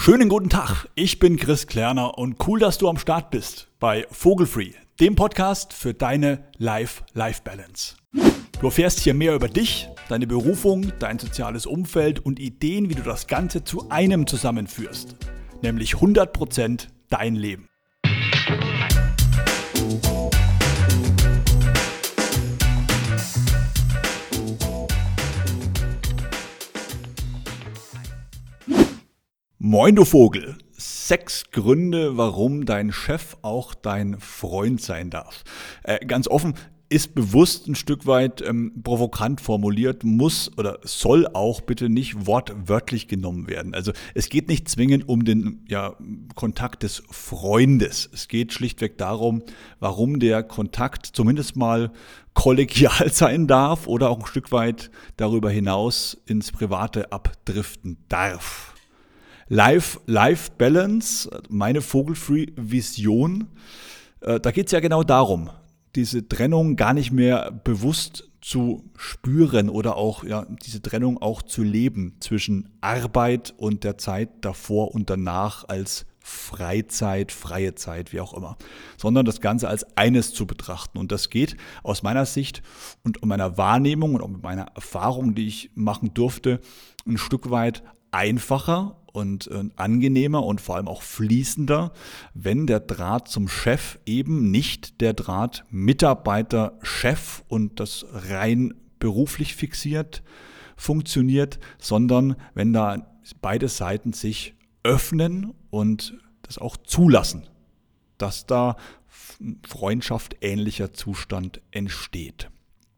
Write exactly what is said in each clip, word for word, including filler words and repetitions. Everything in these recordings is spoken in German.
Schönen guten Tag, ich bin Chris Klerner und cool, dass du am Start bist bei Vogelfree, dem Podcast für deine Life-Life-Balance. Du erfährst hier mehr über dich, deine Berufung, dein soziales Umfeld und Ideen, wie du das Ganze zu einem zusammenführst, nämlich hundert Prozent dein Leben. Moin du Vogel, sechs Gründe, warum dein Chef auch dein Freund sein darf. Äh, ganz offen, ist bewusst ein Stück weit ähm, provokant formuliert, muss oder soll auch bitte nicht wortwörtlich genommen werden. Also es geht nicht zwingend um den ja, Kontakt des Freundes. Es geht schlichtweg darum, warum der Kontakt zumindest mal kollegial sein darf oder auch ein Stück weit darüber hinaus ins Private abdriften darf. Life-Life-Balance, meine Vogelfree-Vision, äh, da geht es ja genau darum, diese Trennung gar nicht mehr bewusst zu spüren oder auch ja, diese Trennung auch zu leben zwischen Arbeit und der Zeit davor und danach als Freizeit, freie Zeit, wie auch immer, sondern das Ganze als eines zu betrachten. Und das geht aus meiner Sicht und meiner Wahrnehmung und auch mit meiner Erfahrung, die ich machen durfte, ein Stück weit einfacher und äh, angenehmer und vor allem auch fließender, wenn der Draht zum Chef eben nicht der Draht Mitarbeiter-Chef und das rein beruflich fixiert funktioniert, sondern wenn da beide Seiten sich öffnen und das auch zulassen, dass da Freundschaft ähnlicher Zustand entsteht.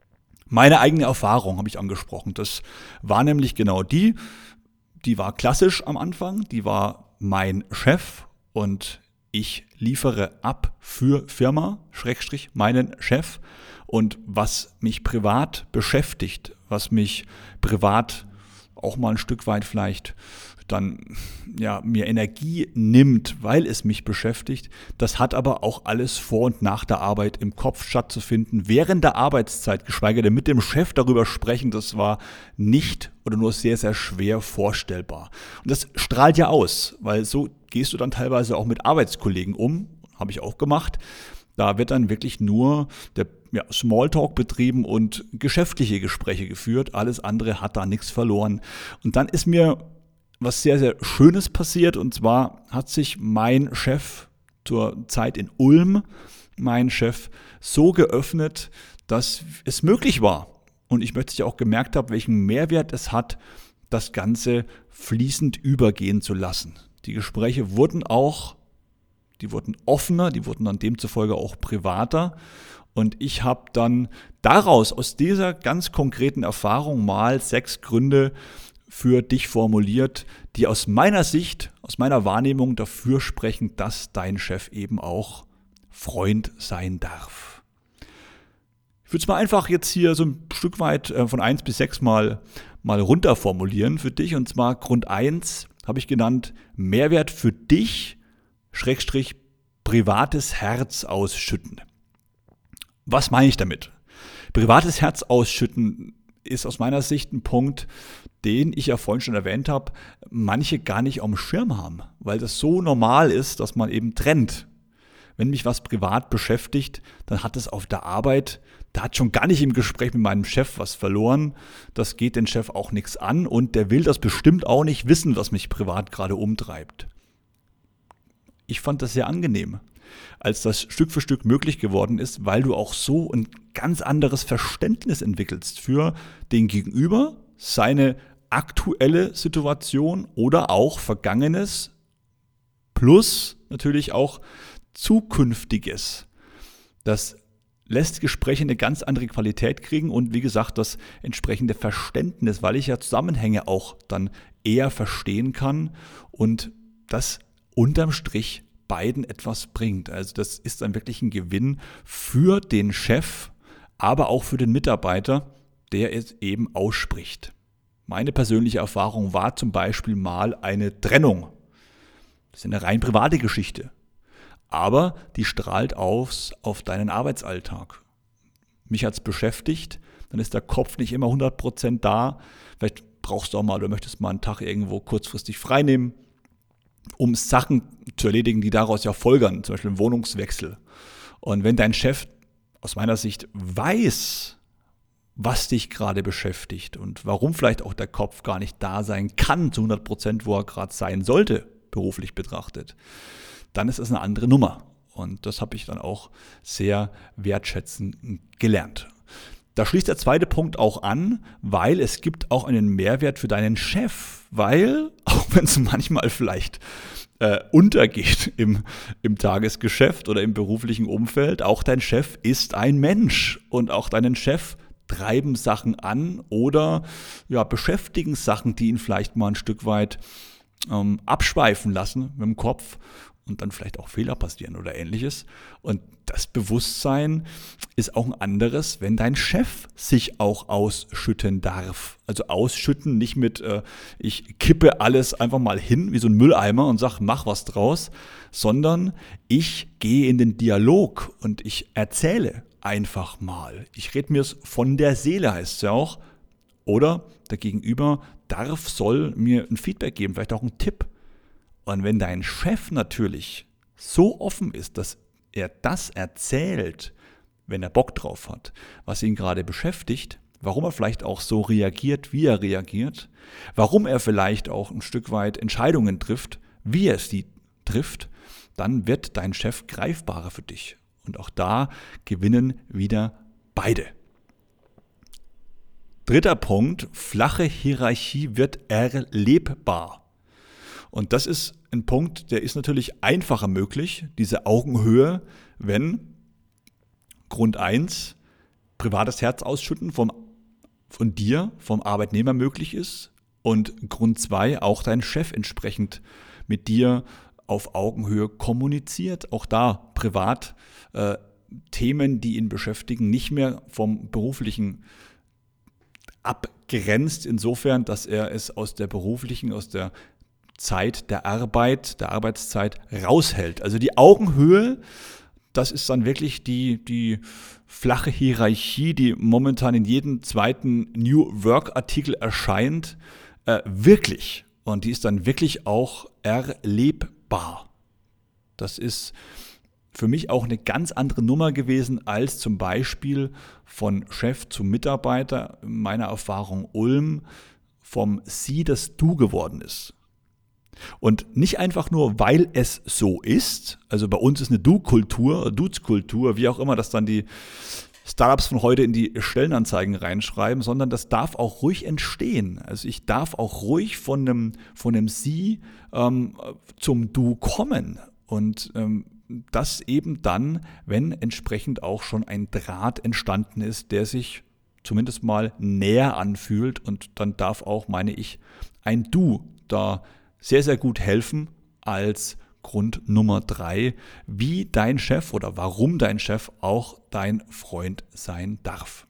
Meine eigene Erfahrung habe ich angesprochen. Das war nämlich genau die, Die war klassisch am Anfang, die war mein Chef und ich liefere ab für Firma, Schrägstrich, meinen Chef. Und was mich privat beschäftigt, was mich privat auch mal ein Stück weit vielleicht dann ja, mir Energie nimmt, weil es mich beschäftigt, das hat aber auch alles vor und nach der Arbeit im Kopf stattzufinden. Während der Arbeitszeit, geschweige denn mit dem Chef darüber sprechen, das war nicht oder nur sehr, sehr schwer vorstellbar. Und das strahlt ja aus, weil so gehst du dann teilweise auch mit Arbeitskollegen um, habe ich auch gemacht. Da wird dann wirklich nur der ja, Smalltalk betrieben und geschäftliche Gespräche geführt. Alles andere hat da nichts verloren. Und dann ist mir was sehr, sehr Schönes passiert. Und zwar hat sich mein Chef zur Zeit in Ulm, mein Chef, so geöffnet, dass es möglich war. Und ich möchte auch gemerkt haben, welchen Mehrwert es hat, das Ganze fließend übergehen zu lassen. Die Gespräche wurden auch, die wurden offener, die wurden dann demzufolge auch privater. Und ich habe dann daraus, aus dieser ganz konkreten Erfahrung mal sechs Gründe für dich formuliert, die aus meiner Sicht, aus meiner Wahrnehmung dafür sprechen, dass dein Chef eben auch Freund sein darf. Ich würde es mal einfach jetzt hier so ein Stück weit von eins bis sechs mal, mal runter formulieren für dich. Und zwar Grund eins habe ich genannt, Mehrwert für dich, Schrägstrich, privates Herz ausschütten. Was meine ich damit? Privates Herz ausschütten ist aus meiner Sicht ein Punkt, den ich ja vorhin schon erwähnt habe, manche gar nicht auf dem Schirm haben, weil das so normal ist, dass man eben trennt. Wenn mich was privat beschäftigt, dann hat es auf der Arbeit, da hat schon gar nicht im Gespräch mit meinem Chef was verloren, das geht den Chef auch nichts an und der will das bestimmt auch nicht wissen, was mich privat gerade umtreibt. Ich fand das sehr angenehm, als das Stück für Stück möglich geworden ist, weil du auch so ein ganz anderes Verständnis entwickelst für den Gegenüber, seine aktuelle Situation oder auch Vergangenes plus natürlich auch Zukünftiges. Das lässt Gespräche eine ganz andere Qualität kriegen und wie gesagt, das entsprechende Verständnis, weil ich ja Zusammenhänge auch dann eher verstehen kann und das unterm Strich beiden etwas bringt. Also das ist dann wirklich ein Gewinn für den Chef, aber auch für den Mitarbeiter, der es eben ausspricht. Meine persönliche Erfahrung war zum Beispiel mal eine Trennung. Das ist eine rein private Geschichte. Aber die strahlt aus auf deinen Arbeitsalltag. Mich hat es beschäftigt, dann ist der Kopf nicht immer hundert Prozent da. Vielleicht brauchst du auch mal oder möchtest mal einen Tag irgendwo kurzfristig frei nehmen. um Sachen zu erledigen, die daraus ja folgern, zum Beispiel einen Wohnungswechsel. Und wenn dein Chef aus meiner Sicht weiß, was dich gerade beschäftigt und warum vielleicht auch der Kopf gar nicht da sein kann zu hundert Prozent, wo er gerade sein sollte, beruflich betrachtet, dann ist es eine andere Nummer. Und das habe ich dann auch sehr wertschätzen gelernt. Da schließt der zweite Punkt auch an, weil es gibt auch einen Mehrwert für deinen Chef, weil, auch wenn es manchmal vielleicht äh, untergeht im, im Tagesgeschäft oder im beruflichen Umfeld, auch dein Chef ist ein Mensch und auch deinen Chef treiben Sachen an oder ja, beschäftigen Sachen, die ihn vielleicht mal ein Stück weit ähm, abschweifen lassen mit dem Kopf und dann vielleicht auch Fehler passieren oder ähnliches. Und das Bewusstsein ist auch ein anderes, wenn dein Chef sich auch ausschütten darf. Also ausschütten nicht mit, äh, ich kippe alles einfach mal hin wie so ein Mülleimer und sage, mach was draus, sondern ich gehe in den Dialog und ich erzähle einfach mal. Ich rede mir es von der Seele, heißt es ja auch. Oder der Gegenüber darf, soll mir ein Feedback geben, vielleicht auch einen Tipp. Und wenn dein Chef natürlich so offen ist, dass er das erzählt, wenn er Bock drauf hat, was ihn gerade beschäftigt, warum er vielleicht auch so reagiert, wie er reagiert, warum er vielleicht auch ein Stück weit Entscheidungen trifft, wie er sie trifft, dann wird dein Chef greifbarer für dich. Und auch da gewinnen wieder beide. Dritter Punkt, flache Hierarchie wird erlebbar. Und das ist ein Punkt, der ist natürlich einfacher möglich, diese Augenhöhe, wenn Grund eins, privates Herz ausschütten vom, von dir, vom Arbeitnehmer möglich ist und Grund zwei, auch dein Chef entsprechend mit dir auf Augenhöhe kommuniziert, auch da privat äh, Themen, die ihn beschäftigen, nicht mehr vom beruflichen abgrenzt, insofern, dass er es aus der beruflichen, aus der Zeit der Arbeit, der Arbeitszeit raushält. Also die Augenhöhe, das ist dann wirklich die, die flache Hierarchie, die momentan in jedem zweiten New Work-Artikel erscheint, äh, wirklich. Und die ist dann wirklich auch erlebbar. Das ist für mich auch eine ganz andere Nummer gewesen als zum Beispiel von Chef zu Mitarbeiter, in meiner Erfahrung Ulm, vom Sie das Du geworden ist. Und nicht einfach nur, weil es so ist, also bei uns ist eine Du-Kultur, Dudes-Kultur, wie auch immer das dann die Startups von heute in die Stellenanzeigen reinschreiben, sondern das darf auch ruhig entstehen. Also ich darf auch ruhig von einem, von einem Sie ähm, zum Du kommen. Und ähm, das eben dann, wenn entsprechend auch schon ein Draht entstanden ist, der sich zumindest mal näher anfühlt. Und dann darf auch, meine ich, ein Du da sehr, sehr gut helfen als Grund Nummer drei, wie dein Chef oder warum dein Chef auch dein Freund sein darf.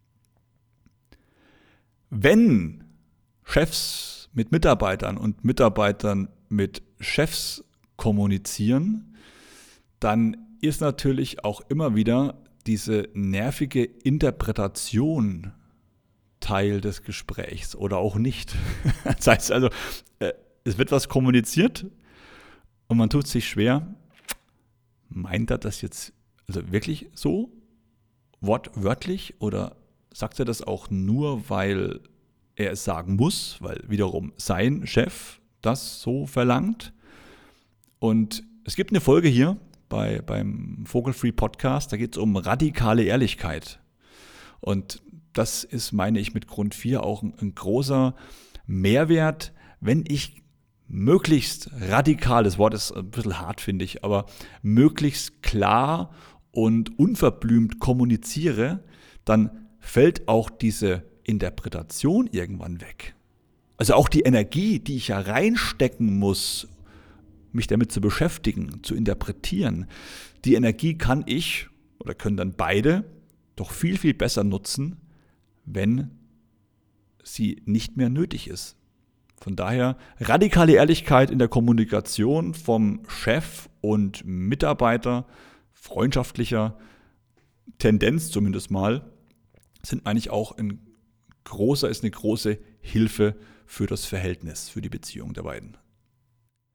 Wenn Chefs mit Mitarbeitern und Mitarbeitern mit Chefs kommunizieren, dann ist natürlich auch immer wieder diese nervige Interpretation Teil des Gesprächs oder auch nicht. Das heißt also, es wird was kommuniziert und man tut sich schwer. Meint er das jetzt also wirklich so, wortwörtlich, oder sagt er das auch nur, weil er es sagen muss, weil wiederum sein Chef das so verlangt? Und es gibt eine Folge hier bei, beim Vogelfree Podcast, da geht es um radikale Ehrlichkeit. Und das ist, meine ich, mit Grund vier auch ein, ein großer Mehrwert, wenn ich möglichst radikal, das Wort ist ein bisschen hart, finde ich, aber möglichst klar und unverblümt kommuniziere, dann fällt auch diese Interpretation irgendwann weg. Also auch die Energie, die ich ja reinstecken muss, mich damit zu beschäftigen, zu interpretieren, die Energie kann ich oder können dann beide doch viel, viel besser nutzen, wenn sie nicht mehr nötig ist. Von daher radikale Ehrlichkeit in der Kommunikation vom Chef und Mitarbeiter, freundschaftlicher Tendenz zumindest mal, sind eigentlich auch ein großer, ist eine große Hilfe für das Verhältnis, für die Beziehung der beiden.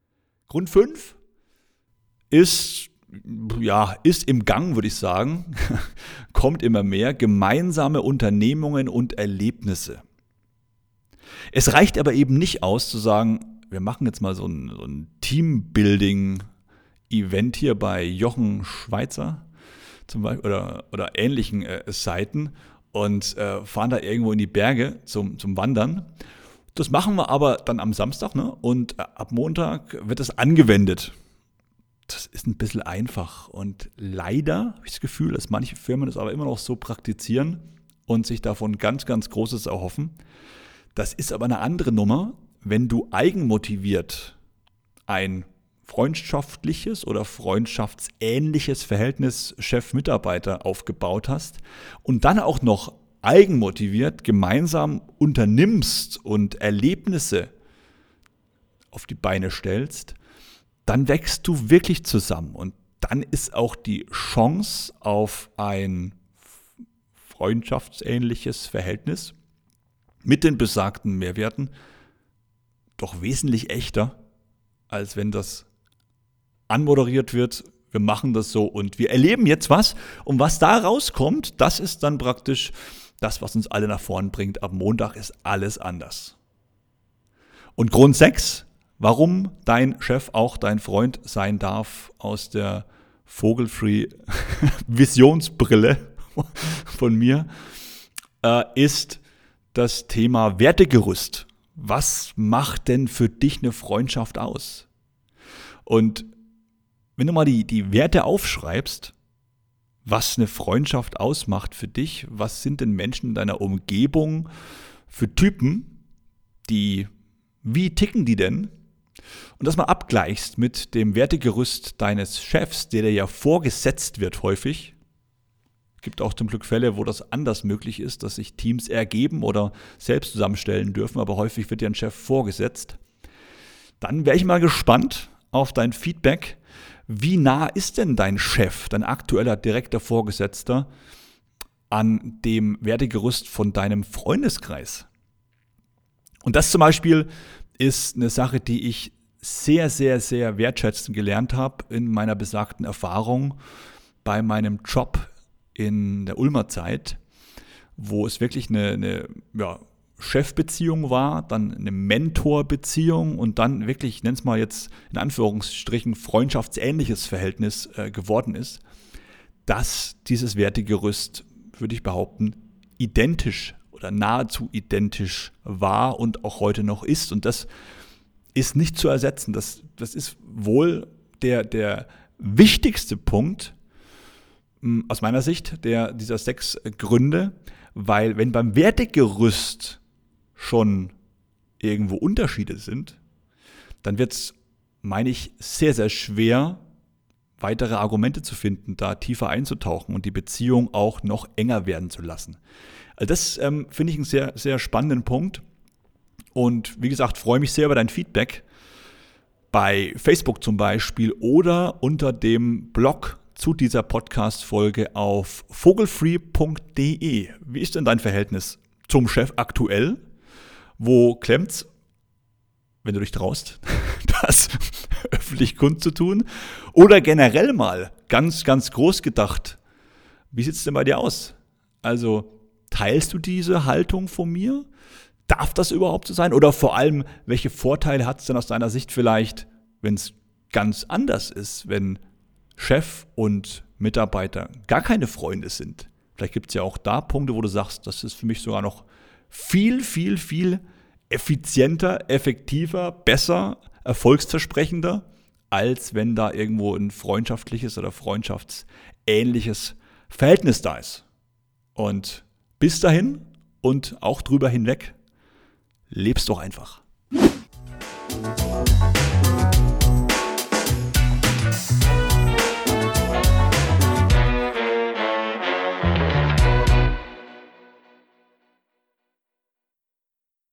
Grund fünf ist, ja, ist im Gang, würde ich sagen, kommt immer mehr, gemeinsame Unternehmungen und Erlebnisse. Es reicht aber eben nicht aus zu sagen, wir machen jetzt mal so ein, so ein Teambuilding-Event hier bei Jochen Schweizer zum Beispiel oder, oder ähnlichen äh, Seiten und äh, fahren da irgendwo in die Berge zum, zum Wandern. Das machen wir aber dann am Samstag, ne? Und ab Montag wird das angewendet. Das ist ein bisschen einfach und leider habe ich das Gefühl, dass manche Firmen das aber immer noch so praktizieren und sich davon ganz, ganz Großes erhoffen. Das ist aber eine andere Nummer, wenn du eigenmotiviert ein freundschaftliches oder freundschaftsähnliches Verhältnis Chef-Mitarbeiter aufgebaut hast und dann auch noch eigenmotiviert gemeinsam unternimmst und Erlebnisse auf die Beine stellst, dann wächst du wirklich zusammen und dann ist auch die Chance auf ein freundschaftsähnliches Verhältnis mit den besagten Mehrwerten doch wesentlich echter, als wenn das anmoderiert wird. Wir machen das so und wir erleben jetzt was und was da rauskommt, das ist dann praktisch das, was uns alle nach vorn bringt. Ab Montag ist alles anders. Und Grund sechs, warum dein Chef auch dein Freund sein darf aus der Vogelfree-Visionsbrille von mir, äh, ist das Thema Wertegerüst. Was macht denn für dich eine Freundschaft aus? Und wenn du mal die, die Werte aufschreibst, was eine Freundschaft ausmacht für dich, was sind denn Menschen in deiner Umgebung für Typen, die, wie ticken die denn? Und das mal abgleichst mit dem Wertegerüst deines Chefs, der dir ja vorgesetzt wird häufig. Es gibt auch zum Glück Fälle, wo das anders möglich ist, dass sich Teams ergeben oder selbst zusammenstellen dürfen, aber häufig wird dir ein Chef vorgesetzt. Dann wäre ich mal gespannt auf dein Feedback. Wie nah ist denn dein Chef, dein aktueller direkter Vorgesetzter, an dem Wertegerüst von deinem Freundeskreis? Und das zum Beispiel ist eine Sache, die ich sehr, sehr, sehr wertschätzen gelernt habe in meiner besagten Erfahrung bei meinem Job in der Ulmer Zeit, wo es wirklich eine, eine ja, Chefbeziehung war, dann eine Mentorbeziehung und dann wirklich, ich nenne es mal jetzt in Anführungsstrichen, freundschaftsähnliches Verhältnis äh, geworden ist, dass dieses Wertegerüst, würde ich behaupten, identisch oder nahezu identisch war und auch heute noch ist. Und das ist nicht zu ersetzen. Das, das ist wohl der, der wichtigste Punkt aus meiner Sicht der, dieser sechs Gründe, weil wenn beim Wertegerüst schon irgendwo Unterschiede sind, dann wird es, meine ich, sehr, sehr schwer, weitere Argumente zu finden, da tiefer einzutauchen und die Beziehung auch noch enger werden zu lassen. Also das ähm, finde ich einen sehr, sehr spannenden Punkt und wie gesagt, freue mich sehr über dein Feedback bei Facebook zum Beispiel oder unter dem Blog zu dieser Podcast-Folge auf vogelfree punkt de. Wie ist denn dein Verhältnis zum Chef aktuell? Wo klemmt's, wenn du dich traust, das öffentlich kundzutun? Oder generell mal, ganz, ganz groß gedacht, wie sieht es denn bei dir aus? Also, teilst du diese Haltung von mir? Darf das überhaupt so sein? Oder vor allem, welche Vorteile hat es denn aus deiner Sicht vielleicht, wenn es ganz anders ist, wenn Chef und Mitarbeiter gar keine Freunde sind? Vielleicht gibt es ja auch da Punkte, wo du sagst, das ist für mich sogar noch viel, viel, viel effizienter, effektiver, besser, erfolgsversprechender, als wenn da irgendwo ein freundschaftliches oder freundschaftsähnliches Verhältnis da ist. Und bis dahin und auch drüber hinweg, lebst doch einfach.